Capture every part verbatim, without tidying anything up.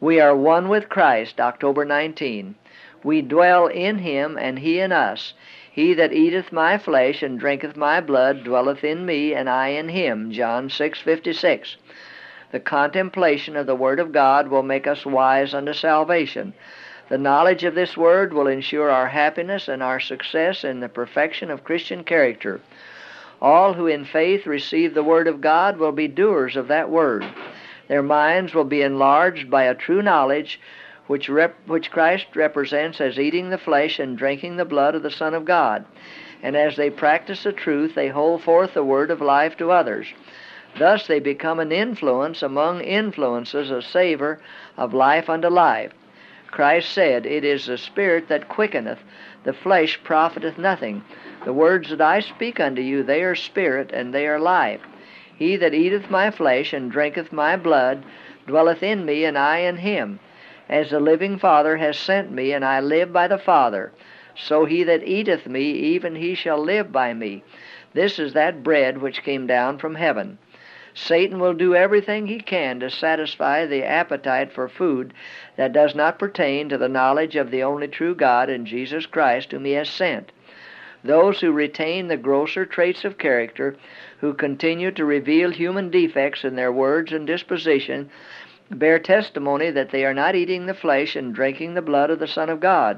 We are one with Christ, October nineteenth. We dwell in him, and he in us. He that eateth my flesh and drinketh my blood dwelleth in me, and I in him, John six fifty-six. The contemplation of the Word of God will make us wise unto salvation. The knowledge of this Word will ensure our happiness and our success in the perfection of Christian character. All who in faith receive the Word of God will be doers of that Word. Their minds will be enlarged by a true knowledge which, rep- which Christ represents as eating the flesh and drinking the blood of the Son of God. And as they practice the truth, they hold forth the word of life to others. Thus they become an influence among influences, a savor of life unto life. Christ said, "It is the Spirit that quickeneth, the flesh profiteth nothing. The words that I speak unto you, they are spirit, and they are life. He that eateth my flesh and drinketh my blood dwelleth in me, and I in him. As the living Father has sent me, and I live by the Father, so he that eateth me, even he shall live by me. This is that bread which came down from heaven." Satan will do everything he can to satisfy the appetite for food that does not pertain to the knowledge of the only true God and Jesus Christ whom he has sent. Those who retain the grosser traits of character, who continue to reveal human defects in their words and disposition, bear testimony that they are not eating the flesh and drinking the blood of the Son of God.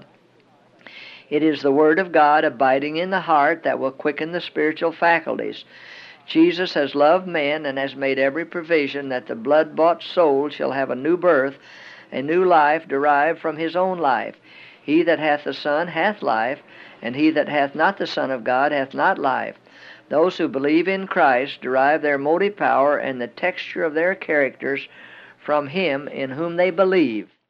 It is the Word of God abiding in the heart that will quicken the spiritual faculties. Jesus has loved men and has made every provision that the blood-bought soul shall have a new birth, a new life derived from his own life. He that hath the Son hath life, and he that hath not the Son of God hath not life. Those who believe in Christ derive their motive power and the texture of their characters from him in whom they believe.